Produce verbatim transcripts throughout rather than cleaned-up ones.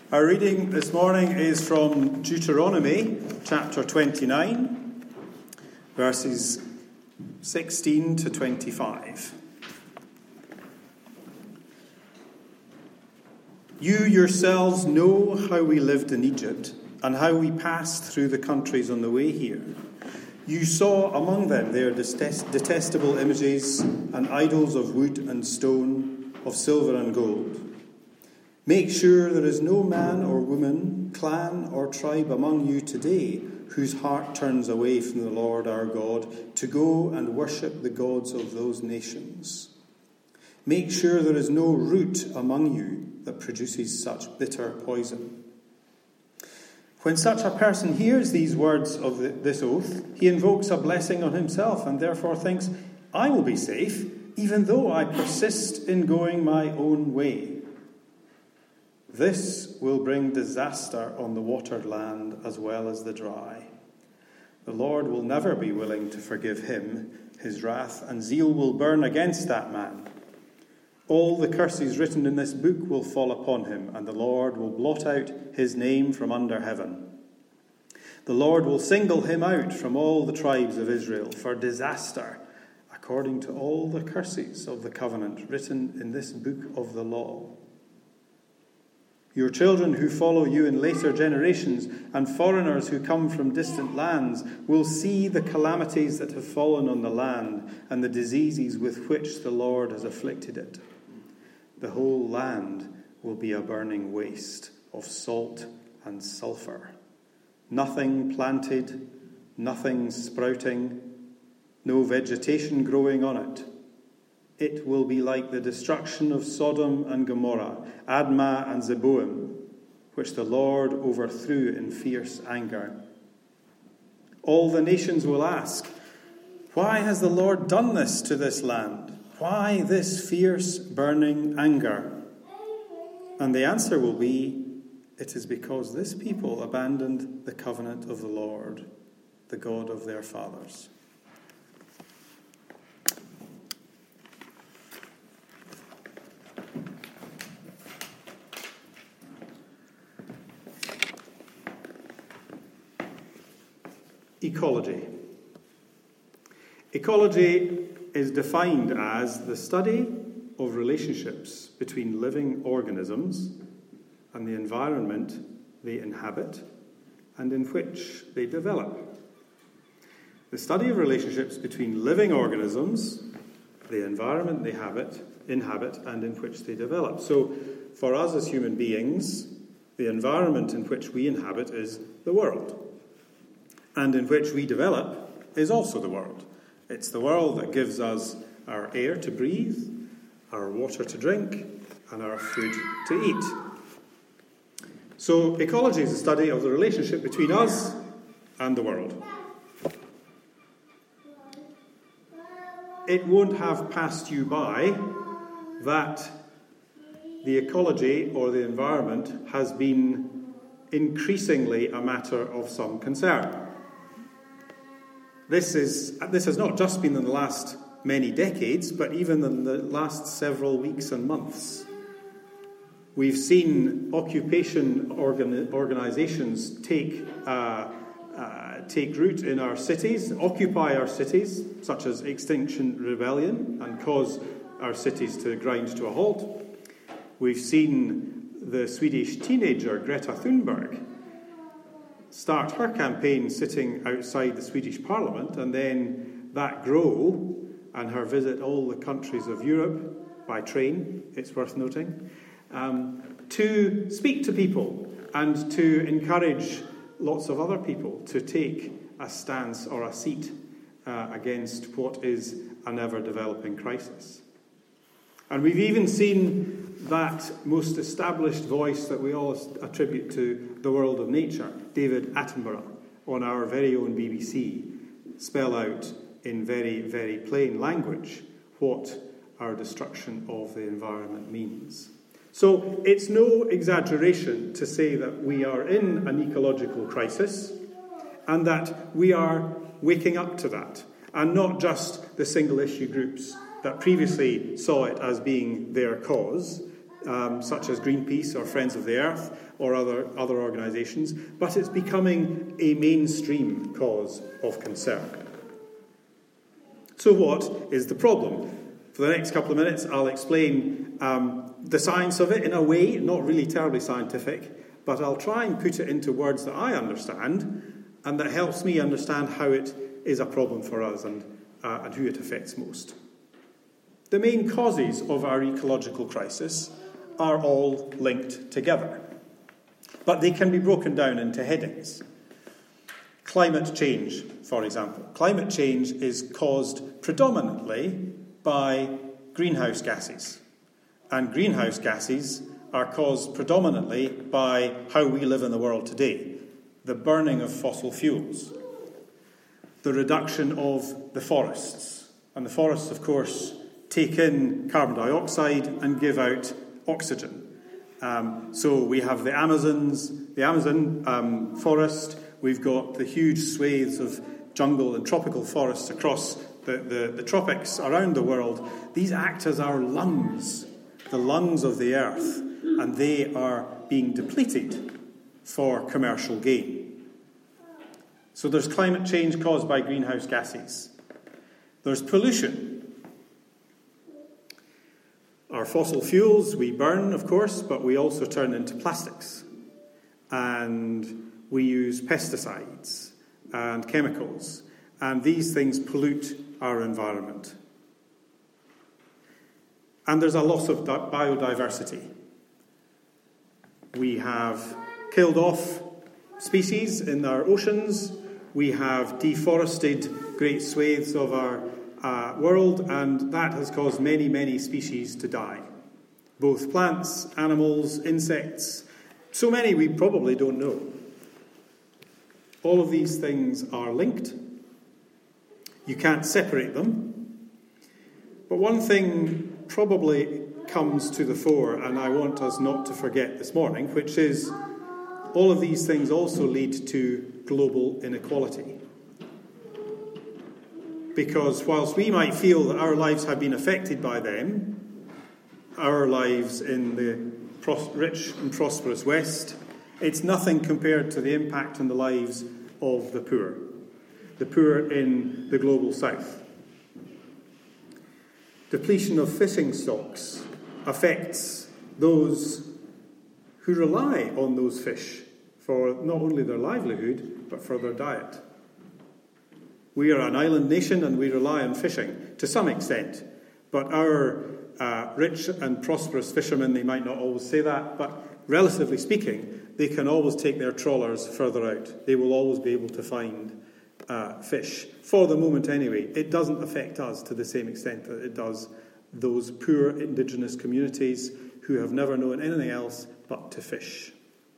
Our reading this morning is from Deuteronomy chapter twenty-nine, verses sixteen to twenty-five. You yourselves know how we lived in Egypt and how we passed through the countries on the way here. You saw among them their detest- detestable images and idols of wood and stone, of silver and gold. Make sure there is no man or woman, clan or tribe among you today whose heart turns away from the Lord our God to go and worship the gods of those nations. Make sure there is no root among you that produces such bitter poison. When such a person hears these words of the, this oath, he invokes a blessing on himself and therefore thinks, I will be safe, even though I persist in going my own way. This will bring disaster on the watered land as well as the dry. The Lord will never be willing to forgive him. His wrath and zeal will burn against that man. All the curses written in this book will fall upon him, and the Lord will blot out his name from under heaven. The Lord will single him out from all the tribes of Israel for disaster, according to all the curses of the covenant written in this book of the law. Your children who follow you in later generations and foreigners who come from distant lands will see the calamities that have fallen on the land and the diseases with which the Lord has afflicted it. The whole land will be a burning waste of salt and sulfur. Nothing planted, nothing sprouting, no vegetation growing on it. It will be like the destruction of Sodom and Gomorrah, Admah and Zeboim, which the Lord overthrew in fierce anger. All the nations will ask, why has the Lord done this to this land? Why this fierce burning anger? And the answer will be, it is because this people abandoned the covenant of the Lord, the God of their fathers. Ecology. Ecology is defined as the study of relationships between living organisms and the environment they inhabit and in which they develop. The study of relationships between living organisms, the environment they habit, inhabit, and in which they develop. So, for us as human beings, the environment in which we inhabit is the world. And in which we develop is also the world. It's the world that gives us our air to breathe, our water to drink, and our food to eat. So ecology is a study of the relationship between us and the world. It won't have passed you by that the ecology or the environment has been increasingly a matter of some concern. This is this has not just been in the last many decades, but even in the last several weeks and months. We've seen occupation organ, organizations take uh, uh, take root in our cities, occupy our cities, such as Extinction Rebellion, and cause our cities to grind to a halt. We've seen the Swedish teenager Greta Thunberg start her campaign sitting outside the Swedish Parliament, and then that grow, and her visit all the countries of Europe by train, it's worth noting, um, to speak to people and to encourage lots of other people to take a stance or a seat uh, against what is an ever-developing crisis. And we've even seen that most established voice that we all attribute to the world of nature, David Attenborough, on our very own B B C, spell out in very, very plain language what our destruction of the environment means. So it's no exaggeration to say that we are in an ecological crisis and that we are waking up to that, and not just the single issue groups that previously saw it as being their cause, um, such as Greenpeace or Friends of the Earth or other, other organisations, but it's becoming a mainstream cause of concern. So what is the problem? For the next couple of minutes, I'll explain um, the science of it in a way, not really terribly scientific, but I'll try and put it into words that I understand and that helps me understand how it is a problem for us and, uh, and who it affects most. The main causes of our ecological crisis are all linked together, but they can be broken down into headings. Climate change, for example. Climate change is caused predominantly by greenhouse gases, and greenhouse gases are caused predominantly by how we live in the world today, the burning of fossil fuels, the reduction of the forests, and the forests, of course, take in carbon dioxide and give out oxygen. Um, so we have the Amazons, the Amazon um, forest. We've got the huge swathes of jungle and tropical forests across the, the, the tropics around the world. These act as our lungs, the lungs of the earth, and they are being depleted for commercial gain. So there's climate change caused by greenhouse gases. There's pollution. Our fossil fuels we burn, of course, but we also turn into plastics. And we use pesticides and chemicals. And these things pollute our environment. And there's a loss of di- biodiversity. We have killed off species in our oceans. We have deforested great swathes of our uh, world, and that has caused many, many species to die. Both plants, animals, insects, so many we probably don't know. All of these things are linked. You can't separate them. But one thing probably comes to the fore, and I want us not to forget this morning, which is all of these things also lead to global inequality. Because whilst we might feel that our lives have been affected by them, our lives in the pros- rich and prosperous West, it's nothing compared to the impact on the lives of the poor, the poor in the global South. Depletion of fishing stocks affects those who rely on those fish for not only their livelihood, but for their diet. We are an island nation and we rely on fishing to some extent, but our uh, rich and prosperous fishermen, they might not always say that, but relatively speaking, they can always take their trawlers further out. They will always be able to find uh, fish. For the moment anyway, it doesn't affect us to the same extent that it does those poor indigenous communities who have never known anything else but to fish.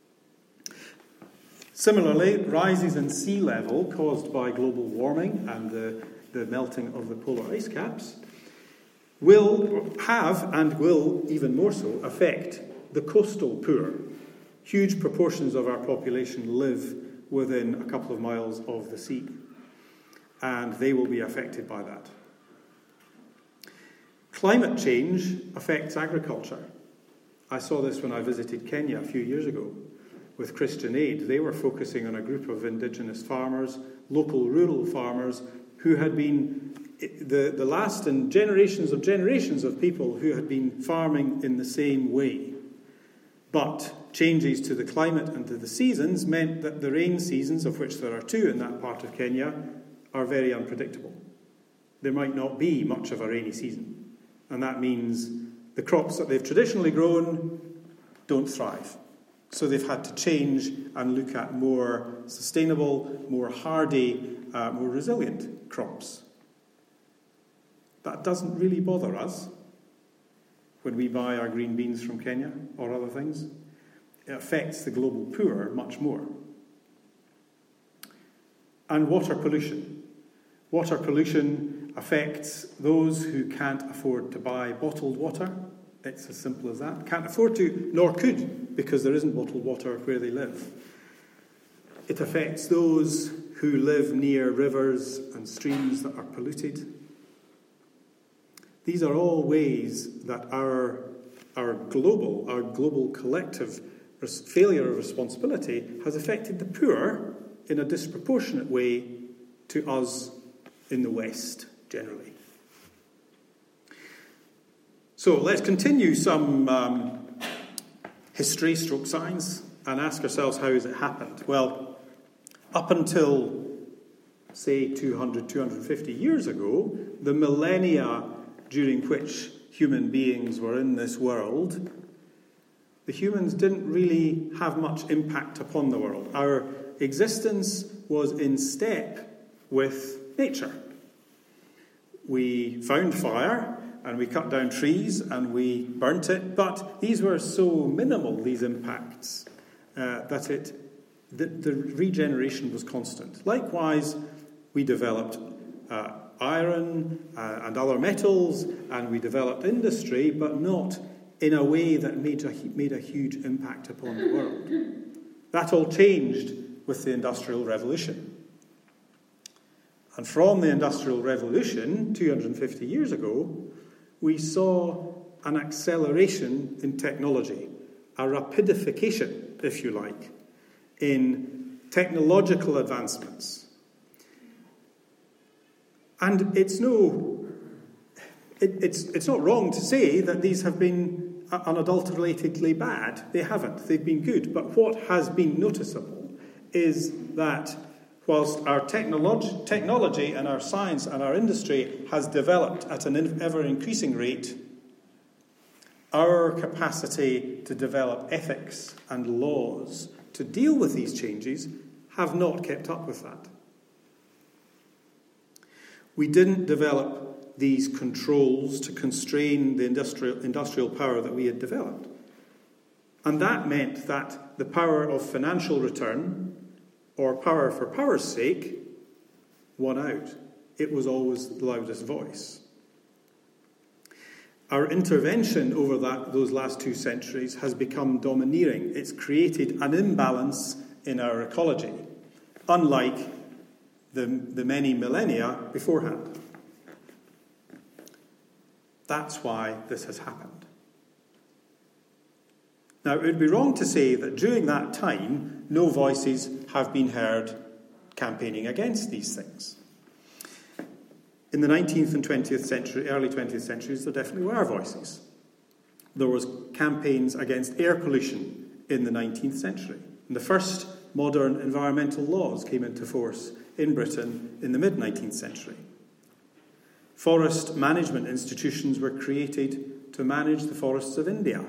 Similarly, rises in sea level caused by global warming and the, the melting of the polar ice caps will have, and will even more so, affect the coastal poor. Huge proportions of our population live within a couple of miles of the sea, and they will be affected by that. Climate change affects agriculture. I saw this when I visited Kenya a few years ago with Christian Aid. They were focusing on a group of indigenous farmers, local rural farmers, who had been the, the last in generations of generations of people who had been farming in the same way. But changes to the climate and to the seasons meant that the rain seasons, of which there are two in that part of Kenya, are very unpredictable. There might not be much of a rainy season. And that means the crops that they've traditionally grown don't thrive. So they've had to change and look at more sustainable, more hardy, uh, more resilient crops. That doesn't really bother us when we buy our green beans from Kenya or other things. It affects the global poor much more. And water pollution. Water pollution affects those who can't afford to buy bottled water. It's as simple as that. Can't afford to, nor could, because there isn't bottled water where they live. It affects those who live near rivers and streams that are polluted. These are all ways that our our global, our global collective failure of responsibility has affected the poor in a disproportionate way to us in the West generally. So let's continue some um, history stroke science and ask ourselves, how has it happened? Well, up until, say, two hundred, two hundred fifty years ago, the millennia during which human beings were in this world, the humans didn't really have much impact upon the world. Our existence was in step with nature. We found fire, and we cut down trees, and we burnt it, but these were so minimal, these impacts, uh, that it the, the regeneration was constant. Likewise, we developed uh, iron uh, and other metals, and we developed industry, but not in a way that made a, made a huge impact upon the world. That all changed with the Industrial Revolution. And from the Industrial Revolution, two hundred fifty years ago, we saw an acceleration in technology, a rapidification, if you like, in technological advancements. And it's no, it, it's it's not wrong to say that these have been unadulteratedly bad. They haven't. They've been good. But what has been noticeable is that whilst our technology, technology and our science and our industry has developed at an ever-increasing rate, our capacity to develop ethics and laws to deal with these changes have not kept up with that. We didn't develop these controls to constrain the industrial, industrial power that we had developed. And that meant that the power of financial return, or power for power's sake, won out. It was always the loudest voice. Our intervention over that, those last two centuries has become domineering. It's created an imbalance in our ecology, unlike the, the many millennia beforehand. That's why this has happened. Now, it would be wrong to say that during that time, no voices have been heard campaigning against these things. In the nineteenth and twentieth century, early twentieth centuries, there definitely were voices. There was campaigns against air pollution in the nineteenth century. And the first modern environmental laws came into force in Britain in the mid-nineteenth century. Forest management institutions were created to manage the forests of India.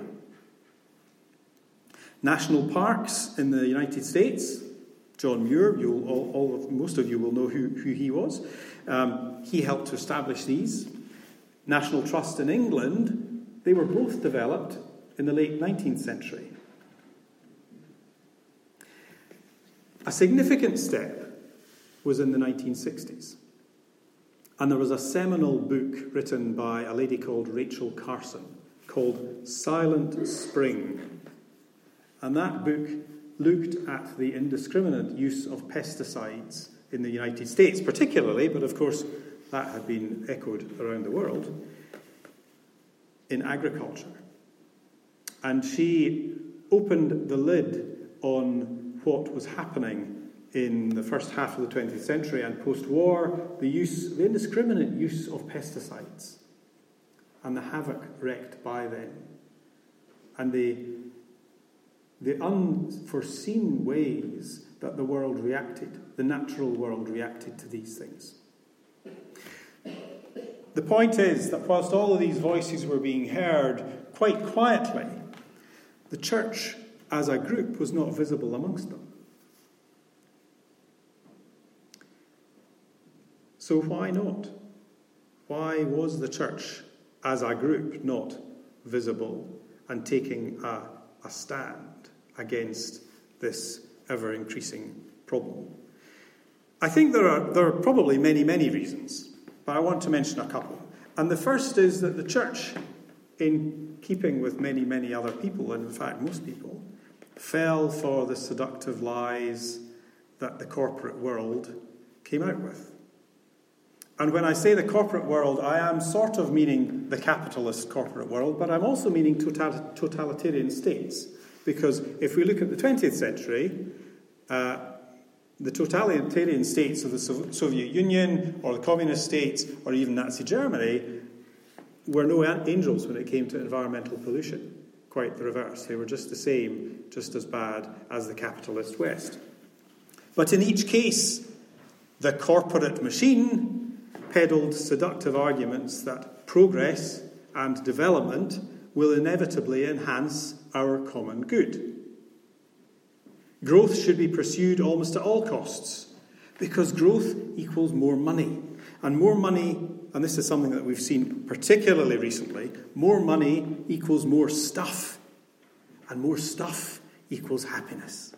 National parks in the United States, John Muir, you'll, all, all of, most of you will know who, who he was. Um, he helped to establish these. National Trust in England, they were both developed in the late nineteenth century. A significant step was in the nineteen sixties. And there was a seminal book written by a lady called Rachel Carson called Silent Spring. And that book looked at the indiscriminate use of pesticides in the United States, particularly, but of course that had been echoed around the world, in agriculture. And she opened the lid on what was happening in the first half of the twentieth century and post-war, the use, the indiscriminate use of pesticides and the havoc wreaked by them. And the The unforeseen ways that the world reacted, the natural world reacted to these things. The point is that whilst all of these voices were being heard quite quietly, the church as a group was not visible amongst them. So why not? Why was the church as a group not visible and taking a, a stand against this ever-increasing problem? I think there are there are probably many, many reasons, but I want to mention a couple. And the first is that the church, in keeping with many, many other people, and in fact most people, fell for the seductive lies that the corporate world came out with. And when I say the corporate world, I am sort of meaning the capitalist corporate world, but I'm also meaning total- totalitarian states. Because if we look at the twentieth century, uh, the totalitarian states of the Soviet Union or the communist states or even Nazi Germany were no angels when it came to environmental pollution. Quite the reverse. They were just the same, just as bad as the capitalist West. But in each case, the corporate machine peddled seductive arguments that progress and development will inevitably enhance our common good. Growth should be pursued almost at all costs, because growth equals more money. And more money, and this is something that we've seen particularly recently, more money equals more stuff. And more stuff equals happiness.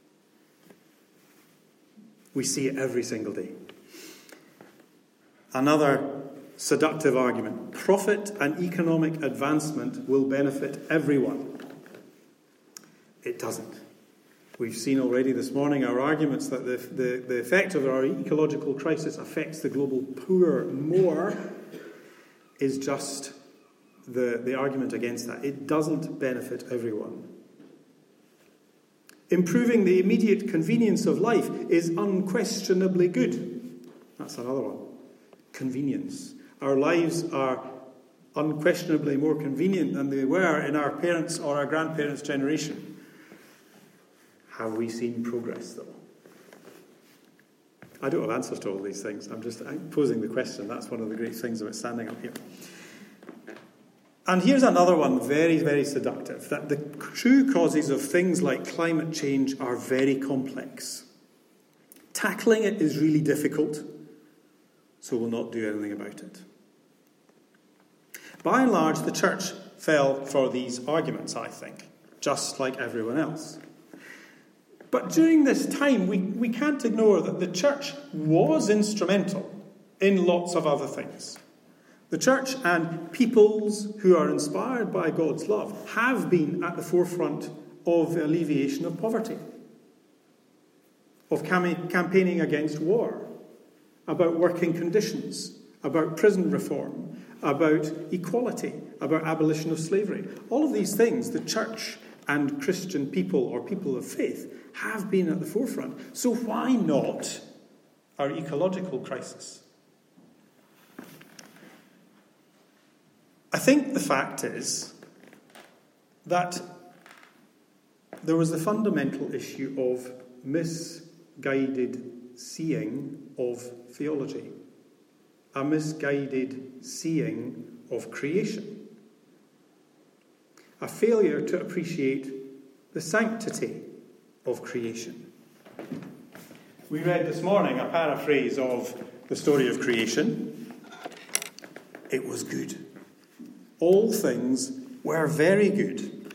We see it every single day. Another seductive argument. Profit and economic advancement will benefit everyone. It doesn't. We've seen already this morning our arguments that the, the, the effect of our ecological crisis affects the global poor more is just the, the argument against that. It doesn't benefit everyone. Improving the immediate convenience of life is unquestionably good. That's another one. Convenience. Our lives are unquestionably more convenient than they were in our parents' or our grandparents' generation. Have we seen progress, though? I don't have answers to all these things. I'm just I'm posing the question. That's one of the great things about standing up here. And here's another one, very, very seductive, that the true causes of things like climate change are very complex. Tackling it is really difficult, so we'll not do anything about it. By and large, the church fell for these arguments, I think, just like everyone else. But during this time, we, we can't ignore that the church was instrumental in lots of other things. The church and peoples who are inspired by God's love have been at the forefront of the alleviation of poverty, of cam- campaigning against war, about working conditions, about prison reform, about equality, about abolition of slavery. All of these things, the church and Christian people or people of faith have been at the forefront. So why not our ecological crisis? I think the fact is that there was the fundamental issue of misguided seeing of theology, a misguided seeing of creation, a failure to appreciate the sanctity of creation. We read this morning a paraphrase of the story of creation. It was good. All things were very good.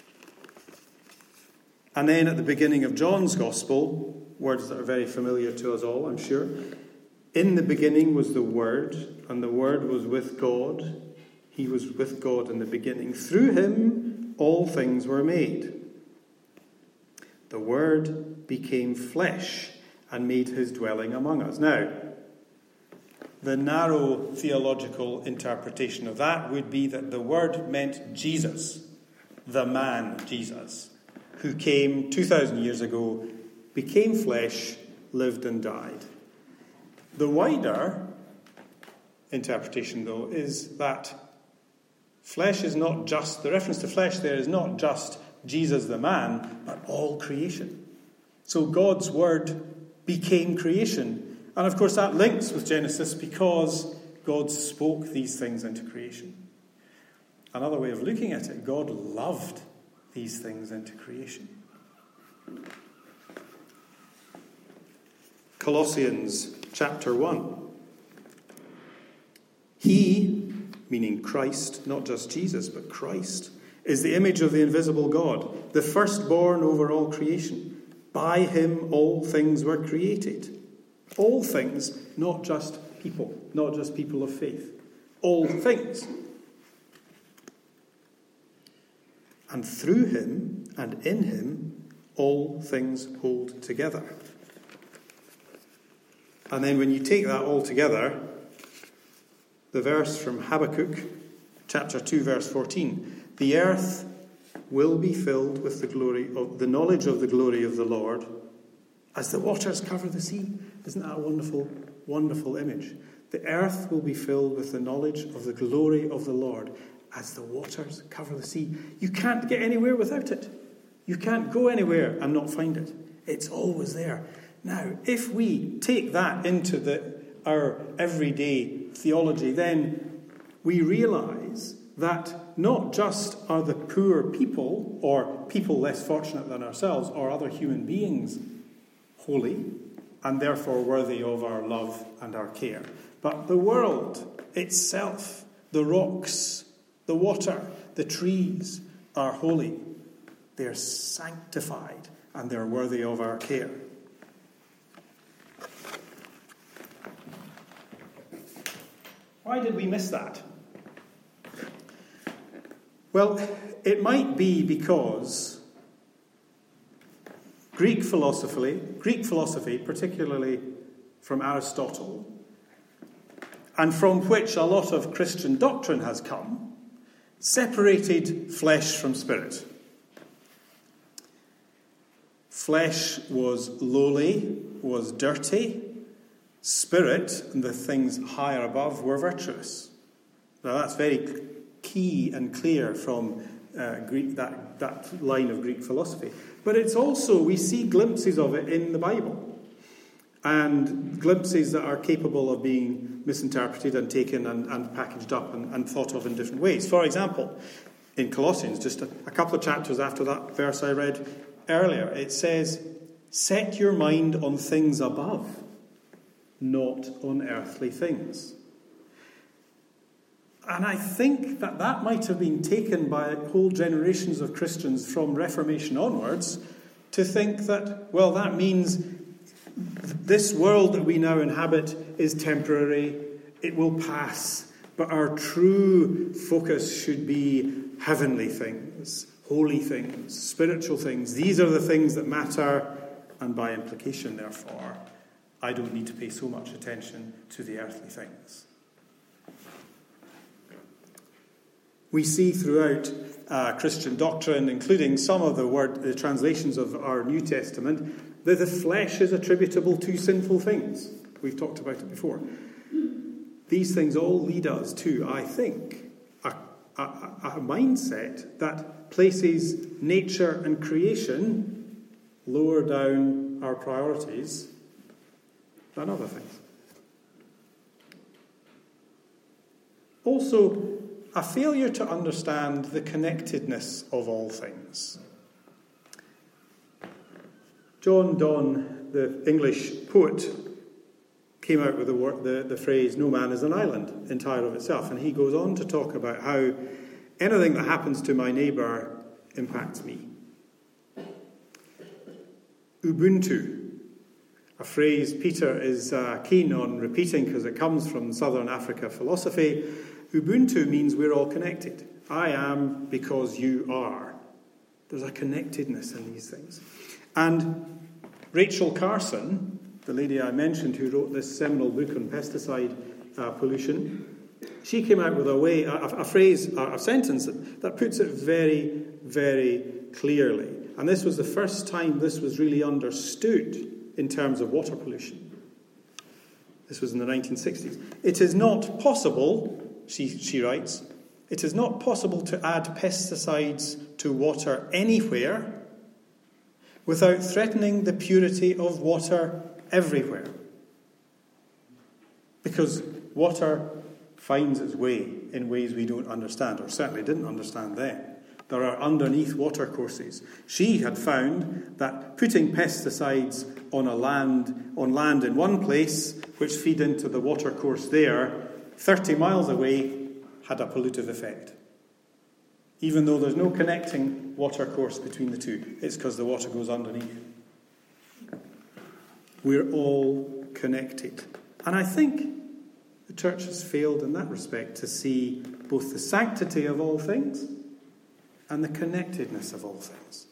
And then at the beginning of John's Gospel, words that are very familiar to us all, I'm sure. In the beginning was the Word, and the Word was with God. He was with God in the beginning. Through him all things were made. The Word became flesh and made his dwelling among us. Now, the narrow theological interpretation of that would be that the Word meant Jesus, the man Jesus, who came two thousand years ago, became flesh, lived and died. The wider interpretation, though, is that flesh is not just, the reference to flesh there is not just Jesus the man, but all creation. So God's Word became creation. And of course that links with Genesis because God spoke these things into creation. Another way of looking at it, God loved these things into creation. Colossians chapter one. He, meaning Christ, not just Jesus, but Christ, is the image of the invisible God, the firstborn over all creation. By him all things were created. All things, not just people, not just people of faith. All things. And through him and in him, all things hold together. And then when you take that all together, the verse from Habakkuk, chapter two, verse fourteen. The earth will be filled with the glory of the knowledge of the glory of the Lord, as the waters cover the sea. Isn't that a wonderful, wonderful image? The earth will be filled with the knowledge of the glory of the Lord, as the waters cover the sea. You can't get anywhere without it. You can't go anywhere and not find it. It's always there. Now, if we take that into the, our everyday theology, then we realise that not just are the poor people, or people less fortunate than ourselves, or other human beings holy, and therefore worthy of our love and our care, but the world itself, the rocks, the water, the trees are holy. They're sanctified, and they're worthy of our care. Why did we miss that? Well, it might be because Greek philosophy, Greek philosophy, particularly from Aristotle, and from which a lot of Christian doctrine has come, separated flesh from spirit. Flesh was lowly, was dirty. Spirit, and the things higher above, were virtuous. Now that's very key and clear from uh, Greek, that, that line of Greek philosophy. But it's also, we see glimpses of it in the Bible. And glimpses that are capable of being misinterpreted and taken and, and packaged up and, and thought of in different ways. For example, in Colossians, just a, a couple of chapters after that verse I read earlier, it says, "Set your mind on things above, not on earthly things." And I think that that might have been taken by whole generations of Christians from Reformation onwards to think that, well, that means this world that we now inhabit is temporary, it will pass, but our true focus should be heavenly things, holy things, spiritual things. These are the things that matter, and by implication, therefore, I don't need to pay so much attention to the earthly things. We see throughout uh, Christian doctrine, including some of the word, the translations of our New Testament, that the flesh is attributable to sinful things. We've talked about it before. These things all lead us to, I think, a, a, a mindset that places nature and creation lower down our priorities than other things. Also, a failure to understand the connectedness of all things. John Donne, the English poet, came out with the, word, the, the phrase, "No man is an island entire of itself." And he goes on to talk about how anything that happens to my neighbour impacts me. Ubuntu, a phrase Peter is uh, keen on repeating because it comes from Southern Africa philosophy. Ubuntu means we're all connected. I am because you are. There's a connectedness in these things. And Rachel Carson, the lady I mentioned who wrote this seminal book on pesticide uh, pollution, she came out with a way, a, a phrase, a, a sentence that, that puts it very, very clearly. And this was the first time this was really understood in terms of water pollution. This was in the nineteen sixties. It is not possible, she, she writes, it is not possible to add pesticides to water anywhere without threatening the purity of water everywhere. Because water finds its way in ways we don't understand, or certainly didn't understand then. There are underneath watercourses. She had found that putting pesticides on a land, on land in one place, which feed into the watercourse there, thirty miles away, had a pollutive effect. Even though there's no connecting watercourse between the two. It's because the water goes underneath. We're all connected. And I think the church has failed in that respect to see both the sanctity of all things and the connectedness of all things.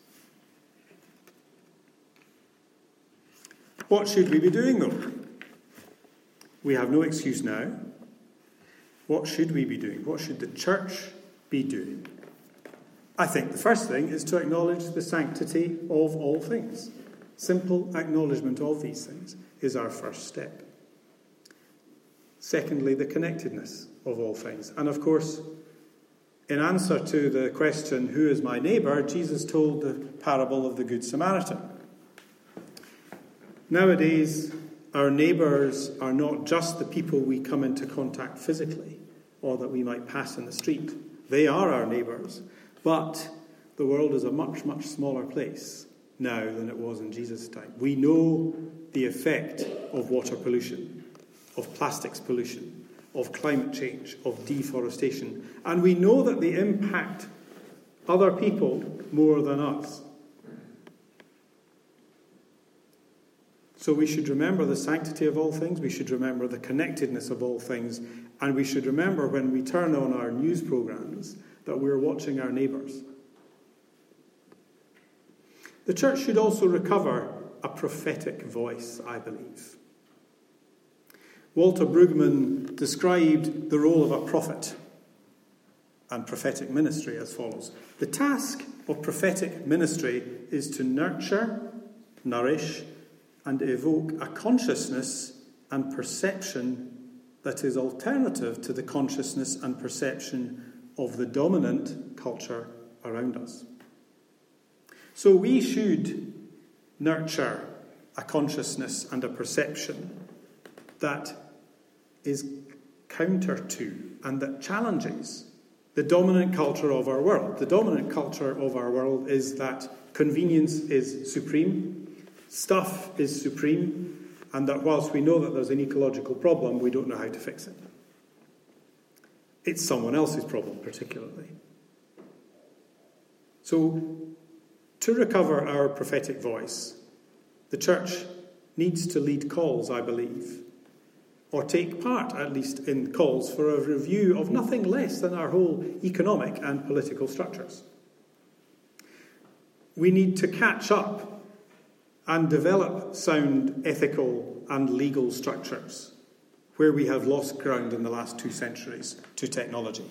What should we be doing, though? We have no excuse now. What should we be doing? What should the church be doing? I think the first thing is to acknowledge the sanctity of all things. Simple acknowledgement of these things is our first step. Secondly, the connectedness of all things. And of course, in answer to the question, who is my neighbour, Jesus told the parable of the Good Samaritan. Nowadays, our neighbours are not just the people we come into contact physically or that we might pass in the street. They are our neighbours, but the world is a much, much smaller place now than it was in Jesus' time. We know the effect of water pollution, of plastics pollution, of climate change, of deforestation, and we know that they impact other people more than us. So we should remember the sanctity of all things, we should remember the connectedness of all things, and we should remember when we turn on our news programmes that we're watching our neighbours. The church should also recover a prophetic voice, I believe. Walter Brueggemann described the role of a prophet and prophetic ministry as follows. The task of prophetic ministry is to nurture, nourish, and evoke a consciousness and perception that is alternative to the consciousness and perception of the dominant culture around us. So we should nurture a consciousness and a perception that is counter to and that challenges the dominant culture of our world. The dominant culture of our world is that convenience is supreme, stuff is supreme, and that whilst we know that there's an ecological problem, we don't know how to fix it. It's someone else's problem, particularly. So, to recover our prophetic voice, the church needs to lead calls, I believe, or take part, at least, in calls for a review of nothing less than our whole economic and political structures. We need to catch up and develop sound ethical and legal structures where we have lost ground in the last two centuries to technology.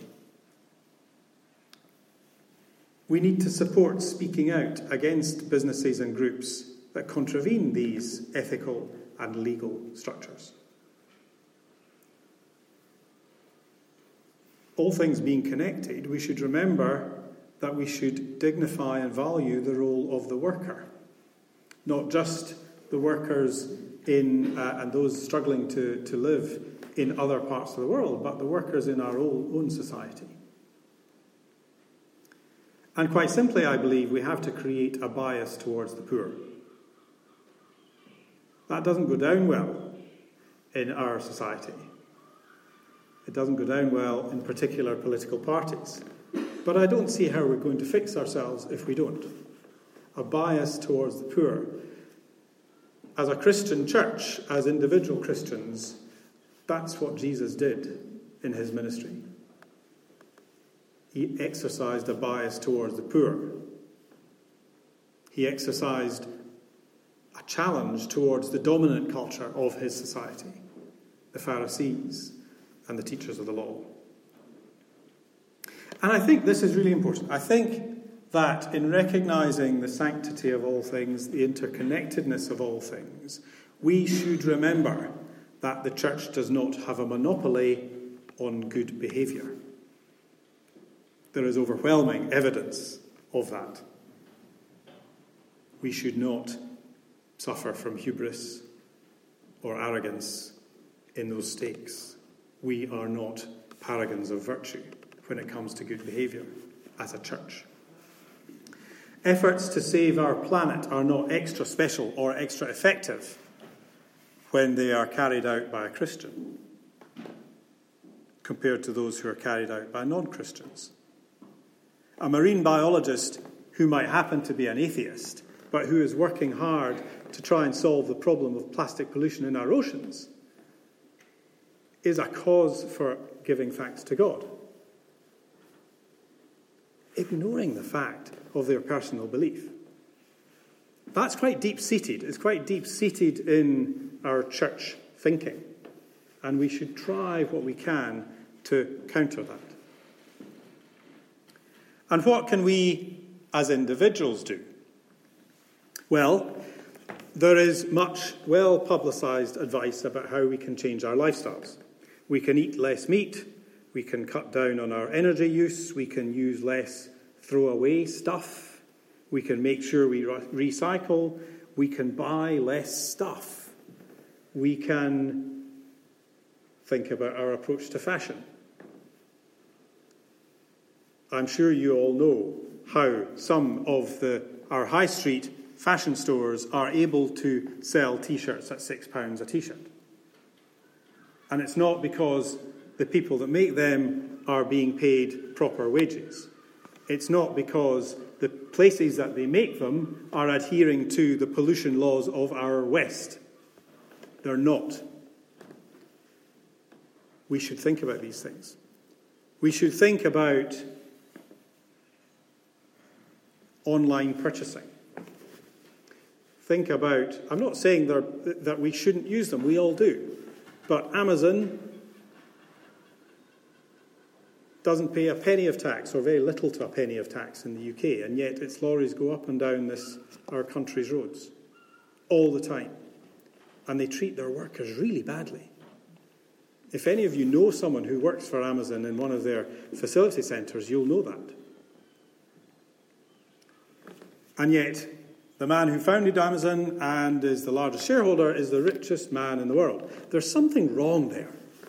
We need to support speaking out against businesses and groups that contravene these ethical and legal structures. All things being connected, we should remember that we should dignify and value the role of the worker. Not just the workers in uh, and those struggling to, to live in other parts of the world, but the workers in our own, own society. And quite simply, I believe, we have to create a bias towards the poor. That doesn't go down well in our society. It doesn't go down well in particular political parties. But I don't see how we're going to fix ourselves if we don't. A bias towards the poor. As a Christian church, as individual Christians, that's what Jesus did in his ministry. He exercised a bias towards the poor. He exercised a challenge towards the dominant culture of his society, the Pharisees and the teachers of the law. And I think this is really important. I think that in recognising the sanctity of all things, the interconnectedness of all things, we should remember that the church does not have a monopoly on good behaviour. There is overwhelming evidence of that. We should not suffer from hubris or arrogance in those stakes. We are not paragons of virtue when it comes to good behaviour as a church. Efforts to save our planet are not extra special or extra effective when they are carried out by a Christian compared to those who are carried out by non-Christians. A marine biologist who might happen to be an atheist, but who is working hard to try and solve the problem of plastic pollution in our oceans, is a cause for giving thanks to God, ignoring the fact of their personal belief. That's quite deep-seated. It's quite deep-seated in our church thinking. And we should try what we can to counter that. And what can we as individuals do? Well, there is much well-publicised advice about how we can change our lifestyles. We can eat less meat, we can cut down on our energy use, we can use less throwaway stuff, we can make sure we re- recycle, we can buy less stuff, we can think about our approach to fashion. I'm sure you all know how some of the our high street fashion stores are able to sell T-shirts at six pounds a T-shirt. And it's not because the people that make them are being paid proper wages. It's not because the places that they make them are adhering to the pollution laws of our West. They're not. We should think about these things. We should think about online purchasing. Think about, I'm not saying that we shouldn't use them, we all do. But Amazon doesn't pay a penny of tax, or very little to a penny of tax in the U K, and yet its lorries go up and down this our country's roads all the time. And they treat their workers really badly. If any of you know someone who works for Amazon in one of their facility centres, you'll know that. And yet, the man who founded Amazon and is the largest shareholder is the richest man in the world. There's something wrong there.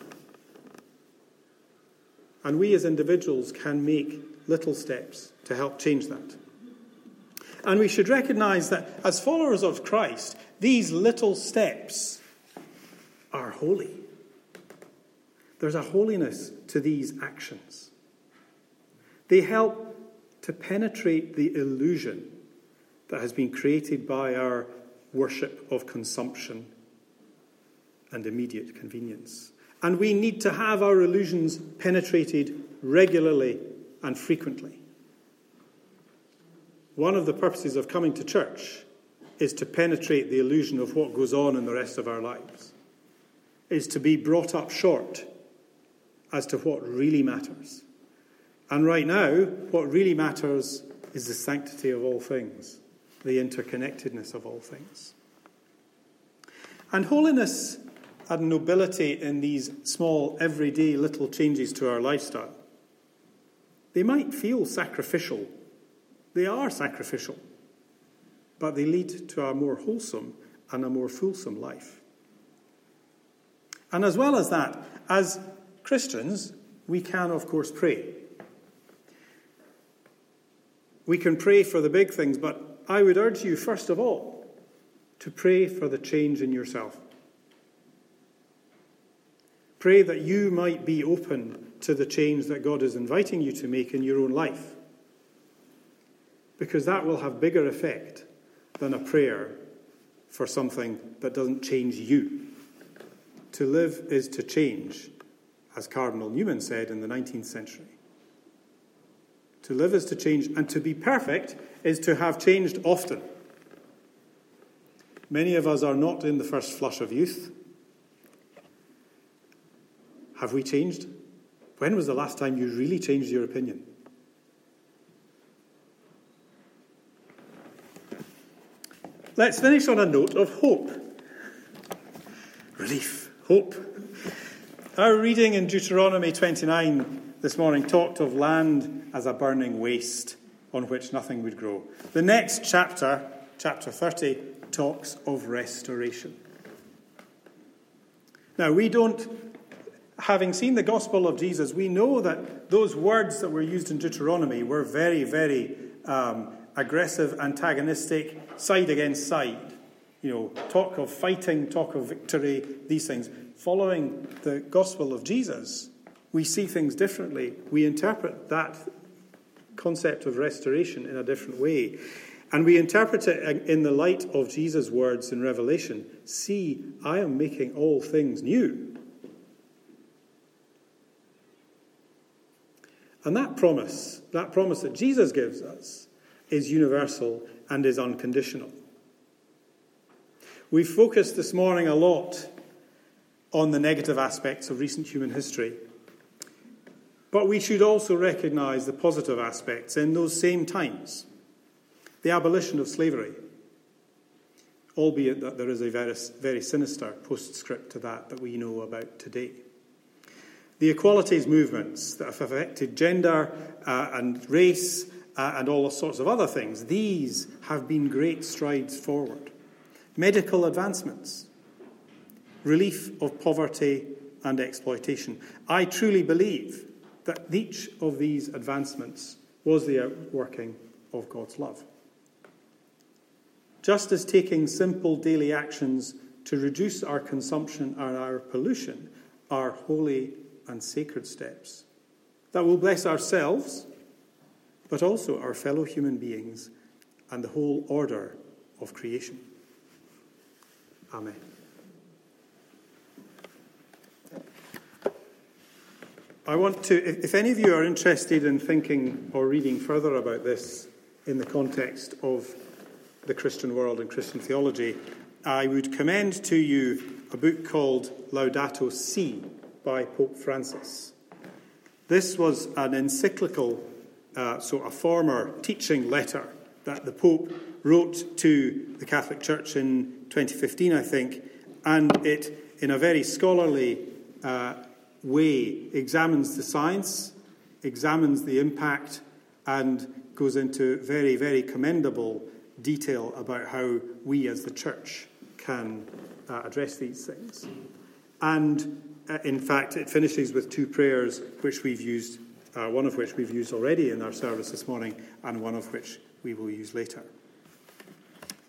And we as individuals can make little steps to help change that. And we should recognise that as followers of Christ, these little steps are holy. There's a holiness to these actions. They help to penetrate the illusion that has been created by our worship of consumption and immediate convenience. And we need to have our illusions penetrated regularly and frequently. One of the purposes of coming to church is to penetrate the illusion of what goes on in the rest of our lives, is to be brought up short as to what really matters. And right now, what really matters is the sanctity of all things, the interconnectedness of all things. And holiness and nobility in these small, everyday little changes to our lifestyle, they might feel sacrificial. They are sacrificial. But they lead to a more wholesome and a more fulsome life. And as well as that, as Christians, we can, of course, pray. We can pray for the big things, but I would urge you, first of all, to pray for the change in yourself. Pray that you might be open to the change that God is inviting you to make in your own life. Because that will have bigger effect than a prayer for something that doesn't change you. To live is to change, as Cardinal Newman said in the nineteenth century. To live is to change, and to be perfect is to have changed often. Many of us are not in the first flush of youth. Have we changed? When was the last time you really changed your opinion? Let's finish on a note of hope. Relief, hope. Our reading in Deuteronomy twenty-nine this morning talked of land as a burning waste on which nothing would grow. The next chapter, chapter thirty, talks of restoration. Now, we don't, having seen the gospel of Jesus, we know that those words that were used in Deuteronomy were very, very um, aggressive, antagonistic, side against side. You know, talk of fighting, talk of victory, these things. Following the gospel of Jesus, we see things differently. We interpret that concept of restoration in a different way. And we interpret it in the light of Jesus' words in Revelation. See, I am making all things new. And that promise, that promise that Jesus gives us, is universal and is unconditional. We've focused this morning a lot on the negative aspects of recent human history. But we should also recognise the positive aspects in those same times. The abolition of slavery, albeit that there is a very, very sinister postscript to that that we know about today. The equalities movements that have affected gender uh, and race uh, and all sorts of other things, these have been great strides forward. Medical advancements, relief of poverty and exploitation. I truly believe that each of these advancements was the outworking of God's love. Just as taking simple daily actions to reduce our consumption and our pollution are holy and sacred steps that will bless ourselves, but also our fellow human beings and the whole order of creation. Amen. I want to, if any of you are interested in thinking or reading further about this in the context of the Christian world and Christian theology, I would commend to you a book called Laudato Si by Pope Francis. This was an encyclical, uh, so a former teaching letter that the Pope wrote to the Catholic Church in twenty fifteen, I think, and it, in a very scholarly uh, way, examines the science, examines the impact, and goes into very, very commendable detail about how we as the Church can uh, address these things. And uh, in fact, it finishes with two prayers which we've used, uh, one of which we've used already in our service this morning, and one of which we will use later.